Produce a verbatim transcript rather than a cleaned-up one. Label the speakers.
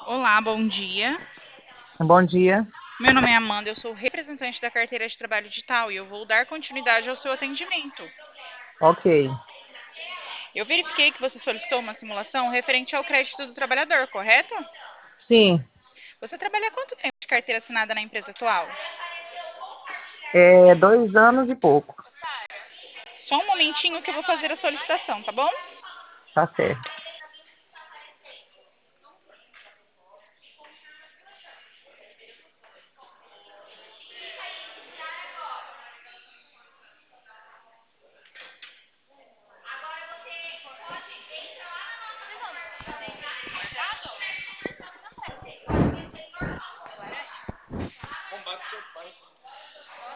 Speaker 1: Olá, bom dia.
Speaker 2: Bom dia.
Speaker 1: Meu nome é Amanda, eu sou representante da carteira de trabalho digital e eu vou dar continuidade ao seu atendimento.
Speaker 2: Ok.
Speaker 1: Eu verifiquei que você solicitou uma simulação referente ao crédito do trabalhador, correto?
Speaker 2: Sim,
Speaker 1: Você trabalha há quanto tempo de carteira assinada na empresa atual?
Speaker 2: é dois anos e pouco.
Speaker 1: Só um momentinho que eu vou fazer a solicitação, tá bom?
Speaker 2: Tá certo.